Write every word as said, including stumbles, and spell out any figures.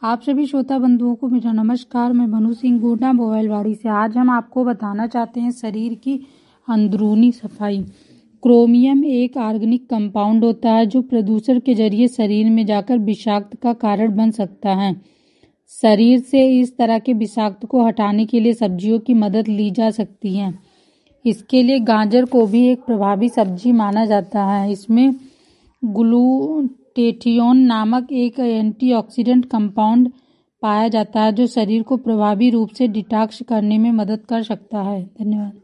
आप सभी श्रोता बंधुओं को मेरा नमस्कार। मैं मनु सिंह गोंडा मोबाइलवाड़ी से। आज हम आपको बताना चाहते हैं शरीर की अंदरूनी सफाई। क्रोमियम एक ऑर्गेनिक कंपाउंड होता है जो प्रदूषण के जरिए शरीर में जाकर विषाक्त का कारण बन सकता है। शरीर से इस तरह के विषाक्त को हटाने के लिए सब्जियों की मदद ली जा सकती है। इसके लिए गाजर को भी एक प्रभावी सब्जी माना जाता है। इसमें ग्लूटेथियोन नामक एक एंटीऑक्सीडेंट कंपाउंड पाया जाता है जो शरीर को प्रभावी रूप से डिटॉक्स करने में मदद कर सकता है। धन्यवाद।